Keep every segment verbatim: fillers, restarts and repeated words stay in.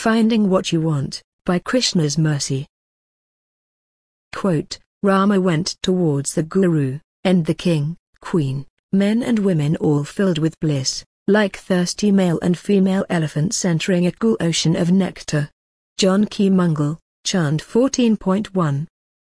Finding What You Want, by Krishna's Mercy. Quote, Rama went towards the Guru, and the king, queen, men and women all filled with bliss, like thirsty male and female elephants entering a cool ocean of nectar. Janki Mangal, Chant fourteen point one.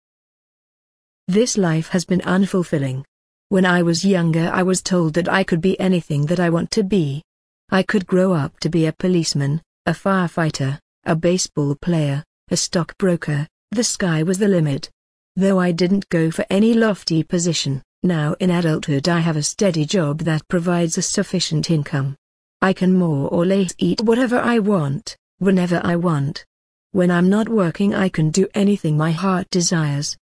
This life has been unfulfilling. When I was younger I was told that I could be anything that I want to be. I could grow up to be a policeman, a firefighter, a baseball player, a stockbroker. The sky was the limit. Though I didn't go for any lofty position, now in adulthood I have a steady job that provides a sufficient income. I can more or less eat whatever I want, whenever I want. When I'm not working I can do anything my heart desires.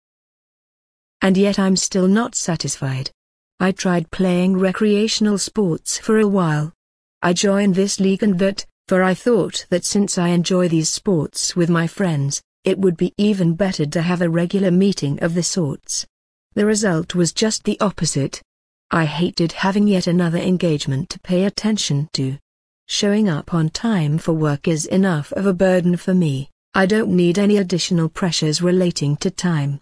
And yet I'm still not satisfied. I tried playing recreational sports for a while. I joined this league and that, for I thought that since I enjoy these sports with my friends, it would be even better to have a regular meeting of the sorts. The result was just the opposite. I hated having yet another engagement to pay attention to. Showing up on time for work is enough of a burden for me. I don't need any additional pressures relating to time.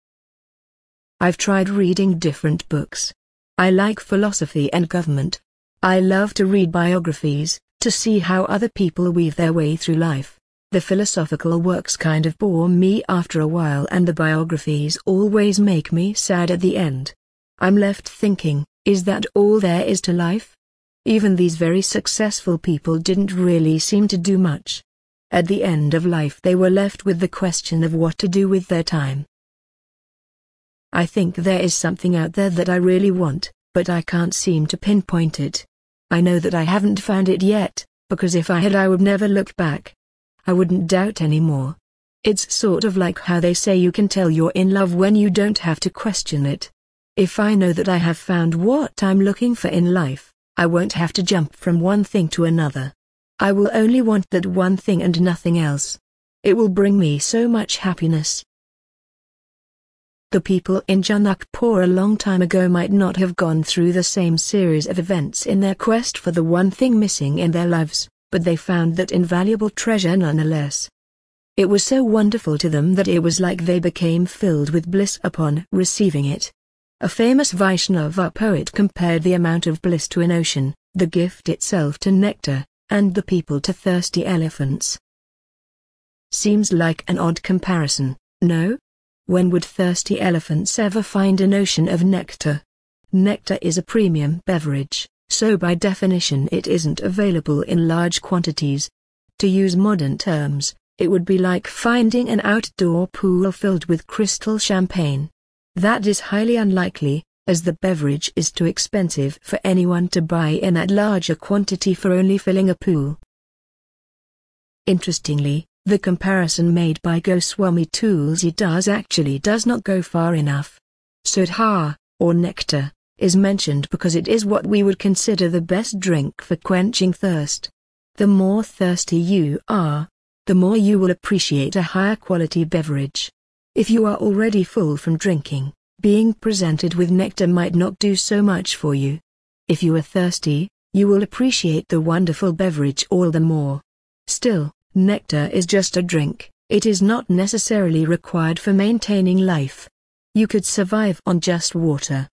I've tried reading different books. I like philosophy and government. I love to read biographies, to see how other people weave their way through life. The philosophical works kind of bore me after a while and the biographies always make me sad at the end. I'm left thinking, is that all there is to life? Even these very successful people didn't really seem to do much. At the end of life they were left with the question of what to do with their time. I think there is something out there that I really want, but I can't seem to pinpoint it. I know that I haven't found it yet, because if I had I would never look back. I wouldn't doubt anymore. It's sort of like how they say you can tell you're in love when you don't have to question it. If I know that I have found what I'm looking for in life, I won't have to jump from one thing to another. I will only want that one thing and nothing else. It will bring me so much happiness. The people in Janakpur a long time ago might not have gone through the same series of events in their quest for the one thing missing in their lives, but they found that invaluable treasure nonetheless. It was so wonderful to them that it was like they became filled with bliss upon receiving it. A famous Vaishnava poet compared the amount of bliss to an ocean, the gift itself to nectar, and the people to thirsty elephants. Seems like an odd comparison, no? When would thirsty elephants ever find an ocean of nectar? Nectar is a premium beverage, so by definition it isn't available in large quantities. To use modern terms, it would be like finding an outdoor pool filled with crystal champagne. That is highly unlikely, as the beverage is too expensive for anyone to buy in that larger quantity for only filling a pool. Interestingly, the comparison made by Goswami Tulsidas actually does not go far enough. Sudha, or nectar, is mentioned because it is what we would consider the best drink for quenching thirst. The more thirsty you are, the more you will appreciate a higher quality beverage. If you are already full from drinking, being presented with nectar might not do so much for you. If you are thirsty, you will appreciate the wonderful beverage all the more. Still, nectar is just a drink, it is not necessarily required for maintaining life. You could survive on just water.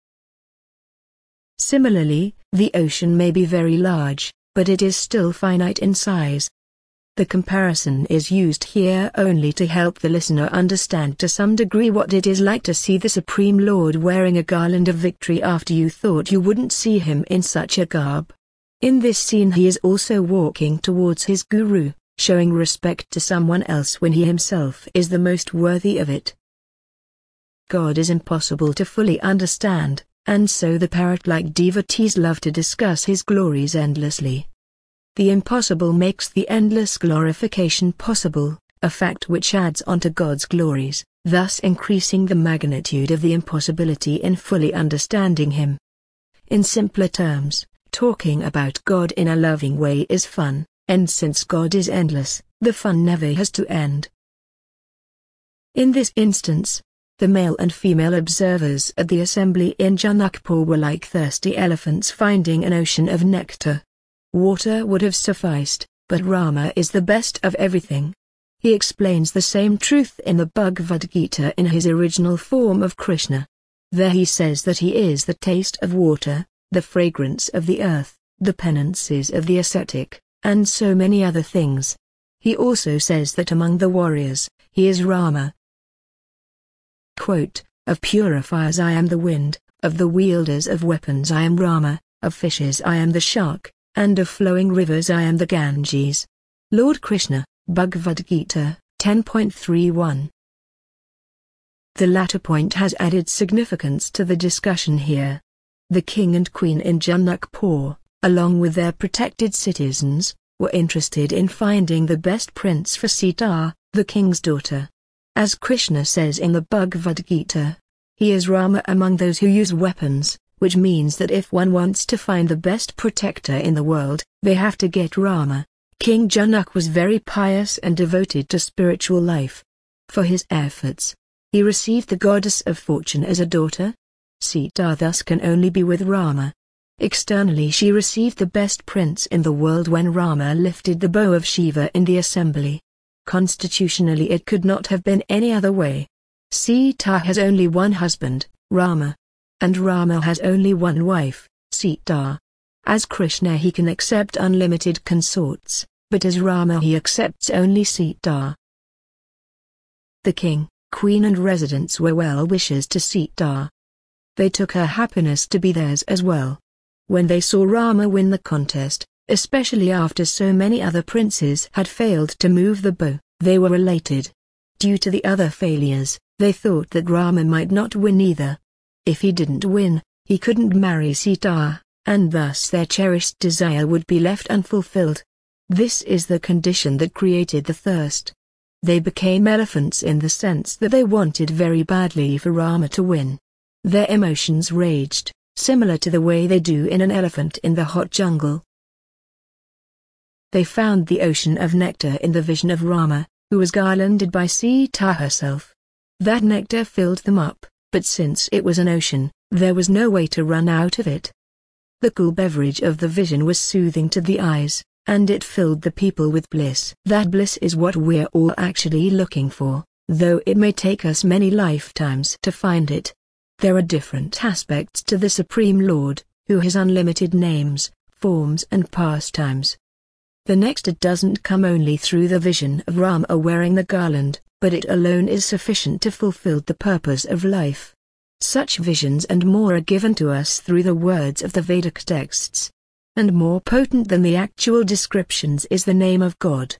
Similarly, the ocean may be very large, but it is still finite in size. The comparison is used here only to help the listener understand to some degree what it is like to see the Supreme Lord wearing a garland of victory after you thought you wouldn't see him in such a garb. In this scene he is also walking towards his guru, showing respect to someone else when he himself is the most worthy of it. God is impossible to fully understand, and so the parrot-like devotees love to discuss his glories endlessly. The impossible makes the endless glorification possible, a fact which adds on to God's glories, thus increasing the magnitude of the impossibility in fully understanding him. In simpler terms, talking about God in a loving way is fun, and since God is endless, the fun never has to end. In this instance, the male and female observers at the assembly in Janakpur were like thirsty elephants finding an ocean of nectar. Water would have sufficed, but Rama is the best of everything. He explains the same truth in the Bhagavad Gita in his original form of Krishna. There he says that he is the taste of water, the fragrance of the earth, the penances of the ascetic, and so many other things. He also says that among the warriors, he is Rama. Quote, "Of purifiers I am the wind, of the wielders of weapons I am Rama, of fishes I am the shark, and of flowing rivers I am the Ganges." Lord Krishna, Bhagavad Gita, ten point thirty-one. The latter point has added significance to the discussion here. The king and queen in Janakpur, along with their protected citizens, were interested in finding the best prince for Sita, the king's daughter. As Krishna says in the Bhagavad Gita, he is Rama among those who use weapons, which means that if one wants to find the best protector in the world, they have to get Rama. King Janak was very pious and devoted to spiritual life. For his efforts, he received the goddess of fortune as a daughter. Sita thus can only be with Rama. Externally she received the best prince in the world when Rama lifted the bow of Shiva in the assembly. Constitutionally it could not have been any other way. Sita has only one husband, Rama. And Rama has only one wife, Sita. As Krishna he can accept unlimited consorts, but as Rama he accepts only Sita. The king, queen and residents were well-wishers to Sita. They took her happiness to be theirs as well. When they saw Rama win the contest, especially after so many other princes had failed to move the bow, they were elated. Due to the other failures, they thought that Rama might not win either. If he didn't win, he couldn't marry Sita, and thus their cherished desire would be left unfulfilled. This is the condition that created the thirst. They became elephants in the sense that they wanted very badly for Rama to win. Their emotions raged, similar to the way they do in an elephant in the hot jungle. They found the ocean of nectar in the vision of Rama, who was garlanded by Sita herself. That nectar filled them up, but since it was an ocean, there was no way to run out of it. The cool beverage of the vision was soothing to the eyes, and it filled the people with bliss. That bliss is what we're all actually looking for, though it may take us many lifetimes to find it. There are different aspects to the Supreme Lord, who has unlimited names, forms and pastimes. The nectar doesn't come only through the vision of Rama wearing the garland, but it alone is sufficient to fulfill the purpose of life. Such visions and more are given to us through the words of the Vedic texts. And more potent than the actual descriptions is the name of God.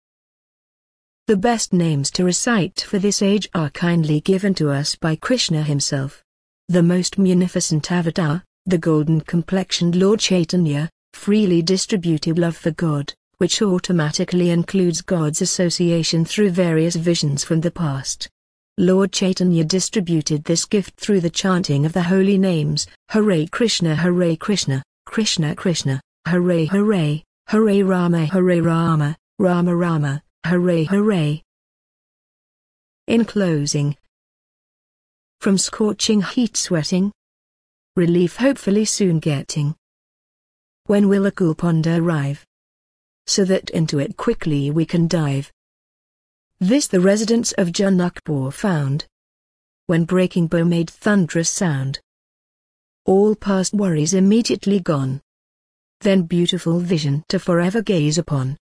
The best names to recite for this age are kindly given to us by Krishna himself. The most munificent avatar, the golden-complexioned Lord Chaitanya, freely distributed love for God, which automatically includes God's association through various visions from the past. Lord Chaitanya distributed this gift through the chanting of the holy names, Hare Krishna Hare Krishna, Krishna Krishna, Hare Hare, Hare Rama Hare Rama, Rama Rama, Hare Hare. In closing, from scorching heat sweating, relief hopefully soon getting. When will a cool pond arrive? So that into it quickly we can dive. This the residents of Janakpur found. When breaking bow made thunderous sound. All past worries immediately gone. Then beautiful vision to forever gaze upon.